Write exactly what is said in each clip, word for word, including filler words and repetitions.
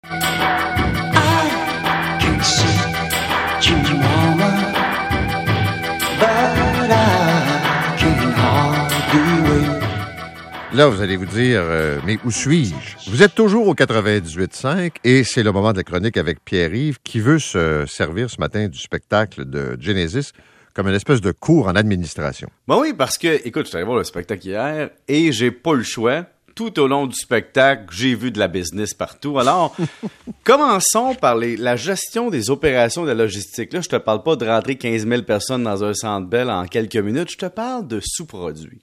Là, vous allez vous dire, euh, mais où suis-je? Vous êtes toujours au quatre-vingt-dix-huit cinq et c'est le moment de la chronique avec Pierre-Yves qui veut se servir ce matin du spectacle de Genesis comme une espèce de cours en administration. Ben oui, parce que, écoute, je suis allé voir le spectacle hier et j'ai pas le choix. Tout au long du spectacle, j'ai vu de la business partout. Alors, commençons par les, la gestion des opérations de la logistique. Là, je te parle pas de rentrer quinze mille personnes dans un Centre Bell en quelques minutes. Je te parle de sous-produits.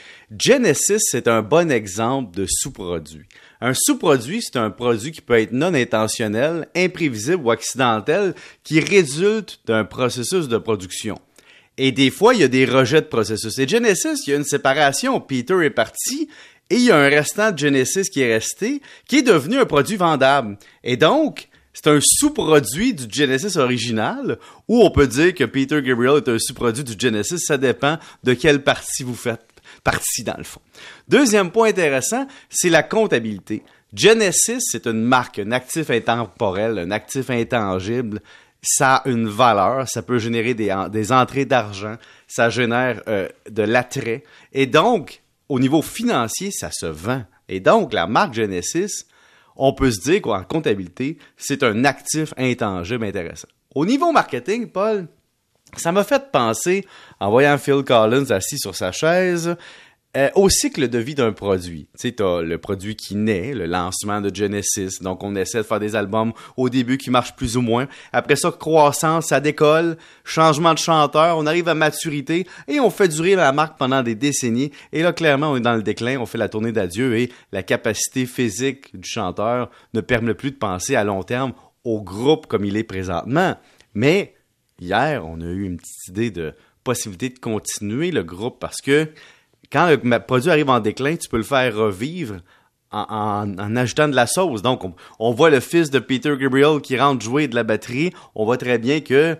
Genesis, c'est un bon exemple de sous-produit. Un sous-produit, c'est un produit qui peut être non intentionnel, imprévisible ou accidentel, qui résulte d'un processus de production. Et des fois, il y a des rejets de processus. Et Genesis, il y a une séparation. Peter est parti et il y a un restant de Genesis qui est resté, qui est devenu un produit vendable. Et donc, c'est un sous-produit du Genesis original, ou on peut dire que Peter Gabriel est un sous-produit du Genesis. Ça dépend de quelle partie vous faites partie, dans le fond. Deuxième point intéressant, c'est la comptabilité. Genesis, c'est une marque, un actif intemporel, un actif intangible. Ça a une valeur, ça peut générer des, des entrées d'argent, ça génère euh, de l'attrait. Et donc, au niveau financier, ça se vend. Et donc, la marque Genesis, on peut se dire qu'en comptabilité, c'est un actif intangible intéressant. Au niveau marketing, Paul, ça m'a fait penser, en voyant Phil Collins assis sur sa chaise, euh, au cycle de vie d'un produit. Tu sais, t'as le produit qui naît, le lancement de Genesis. Donc, on essaie de faire des albums au début qui marchent plus ou moins. Après ça, croissance, ça décolle. Changement de chanteur, on arrive à maturité et on fait durer la marque pendant des décennies. Et là, clairement, on est dans le déclin, on fait la tournée d'adieu et la capacité physique du chanteur ne permet plus de penser à long terme au groupe comme il est présentement. Mais hier, on a eu une petite idée de possibilité de continuer le groupe parce que quand le produit arrive en déclin, tu peux le faire revivre en, en, en ajoutant de la sauce. Donc, on, on voit le fils de Peter Gabriel qui rentre jouer de la batterie. On voit très bien que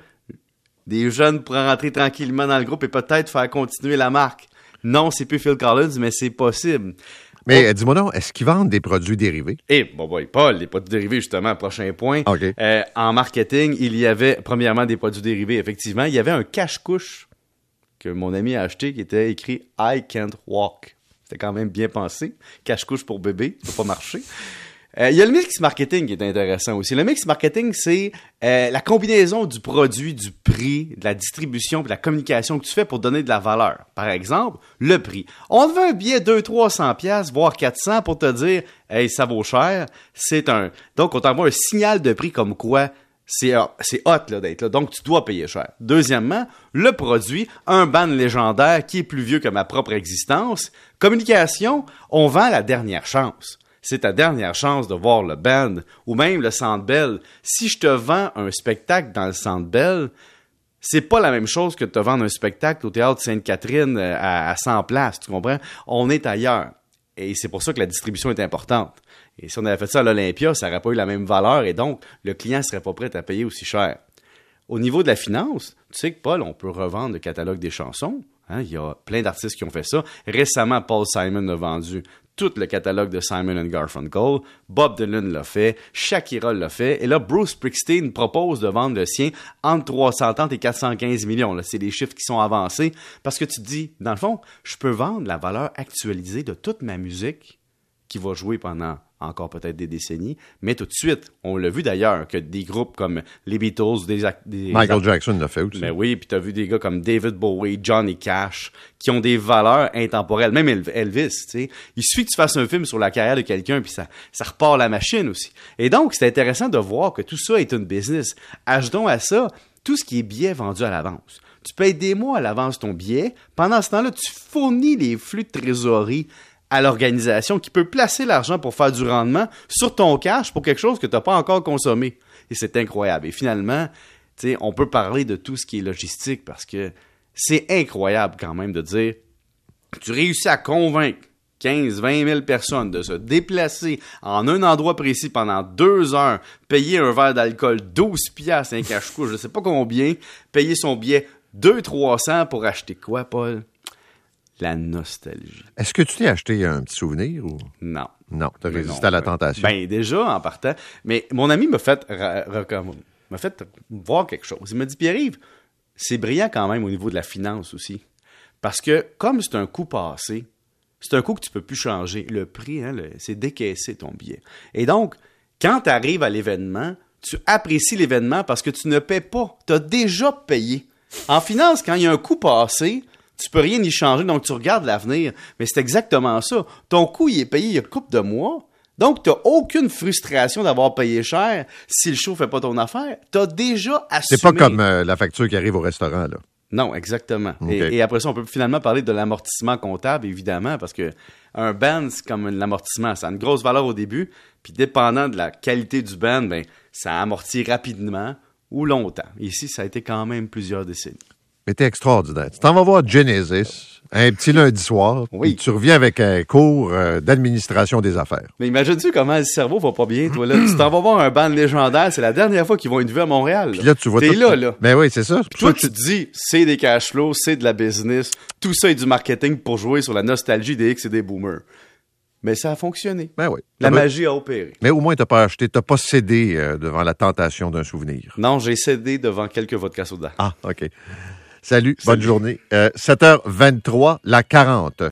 des jeunes pourraient rentrer tranquillement dans le groupe et peut-être faire continuer la marque. Non, c'est plus Phil Collins, mais c'est possible. Mais oh. dis-moi donc, est-ce qu'ils vendent des produits dérivés? Eh, bon, bon, Paul, les produits dérivés, justement, prochain point. Okay. Euh, en marketing, il y avait, premièrement, des produits dérivés. Effectivement, il y avait un cache-couche que mon ami a acheté qui était écrit « I can't walk ». C'était quand même bien pensé. Cache-couche pour bébé, ça n'a pas marché. Euh, il y a le mix marketing qui est intéressant aussi. Le mix marketing, c'est euh, la combinaison du produit, du prix, de la distribution et de la communication que tu fais pour donner de la valeur. Par exemple, le prix. On te vend un billet deux cents à trois cents dollars, voire quatre cents pour te dire « Hey, ça vaut cher ». C'est un... Donc, on t'envoie un signal de prix comme quoi c'est, c'est hot là, d'être là. Donc, tu dois payer cher. Deuxièmement, le produit, un band légendaire qui est plus vieux que ma propre existence. Communication, on vend la dernière chance. C'est ta dernière chance de voir le band ou même le Centre Bell. Si je te vends un spectacle dans le Centre Bell, c'est pas la même chose que de te vendre un spectacle au Théâtre Sainte-Catherine à, à cent places, tu comprends? On est ailleurs. Et c'est pour ça que la distribution est importante. Et si on avait fait ça à l'Olympia, ça n'aurait pas eu la même valeur et donc le client ne serait pas prêt à payer aussi cher. Au niveau de la finance, tu sais que, Paul, on peut revendre le catalogue des chansons. Hein? Il y a plein d'artistes qui ont fait ça. Récemment, Paul Simon a vendu tout le catalogue de Simon and Garfunkel. Bob Dylan l'a fait. Shakira l'a fait. Et là, Bruce Springsteen propose de vendre le sien entre trois cent trente et quatre cent quinze millions. Là, c'est des chiffres qui sont avancés. Parce que tu te dis, dans le fond, je peux vendre la valeur actualisée de toute ma musique qui va jouer pendant encore peut-être des décennies, mais tout de suite, on l'a vu d'ailleurs, que des groupes comme les Beatles, des... des Michael Jackson l'a fait aussi. Mais oui, puis t'as vu des gars comme David Bowie, Johnny Cash, qui ont des valeurs intemporelles, même Elvis, tu sais. Il suffit que tu fasses un film sur la carrière de quelqu'un, puis ça, ça repart la machine aussi. Et donc, c'est intéressant de voir que tout ça est une business. Ajoutons à ça tout ce qui est billets vendus à l'avance. Tu payes des mois à l'avance ton billet, pendant ce temps-là, tu fournis les flux de trésorerie à l'organisation qui peut placer l'argent pour faire du rendement sur ton cash pour quelque chose que tu n'as pas encore consommé. Et c'est incroyable. Et finalement, tu sais, on peut parler de tout ce qui est logistique parce que c'est incroyable quand même de dire tu réussis à convaincre quinze à vingt mille personnes de se déplacer en un endroit précis pendant deux heures, payer un verre d'alcool douze piastres, un cache-couche, je ne sais pas combien, payer son billet deux cents à trois cents pour acheter quoi, Paul? La nostalgie. Est-ce que tu t'es acheté un petit souvenir ou... Non. Non, tu as Mais résisté non, à la ben, tentation. Ben, déjà, en partant. Mais mon ami m'a fait, ra- ra- m'a fait voir quelque chose. Il m'a dit, Pierre-Yves, c'est brillant quand même au niveau de la finance aussi. Parce que, comme c'est un coût passé, c'est un coût que tu peux plus changer. Le prix, hein, le- c'est décaissé ton billet. Et donc, quand tu arrives à l'événement, tu apprécies l'événement parce que tu ne paies pas. Tu as déjà payé. En finance, quand il y a un coût passé, tu peux rien y changer, donc tu regardes l'avenir. Mais c'est exactement ça. Ton coût, il est payé il y a une couple de mois. Donc, tu n'as aucune frustration d'avoir payé cher si le show ne fait pas ton affaire. Tu as déjà assumé. C'est pas comme euh, la facture qui arrive au restaurant, là. Non, exactement. Okay. Et, et après ça, on peut finalement parler de l'amortissement comptable, évidemment, parce que un band, c'est comme l'amortissement. Ça a une grosse valeur au début, puis dépendant de la qualité du band, ben, ça amortit rapidement ou longtemps. Ici, ça a été quand même plusieurs décennies. Mais t'es extraordinaire. Tu t'en vas voir Genesis un petit lundi soir, Oui. puis tu reviens avec un cours euh, d'administration des affaires. Mais imagine-tu comment le cerveau va pas bien, toi, là. Tu t'en vas voir un band légendaire, c'est la dernière fois qu'ils vont être vus à Montréal. Puis là, tu vois T'es tout... là, là. Ben oui, c'est ça. C'est Puis pour toi, ça que tu te dis, c'est des cash flows, c'est de la business, tout ça est du marketing pour jouer sur la nostalgie des X et des boomers. Mais ça a fonctionné. Ben oui. La Ah ben- magie a opéré. Mais au moins, t'as pas acheté, t'as pas cédé euh, devant la tentation d'un souvenir. Non, j'ai cédé devant quelques vodka soda. Ah, OK. Salut, Salut. bonne journée. Euh, sept heures vingt-trois, la quarante.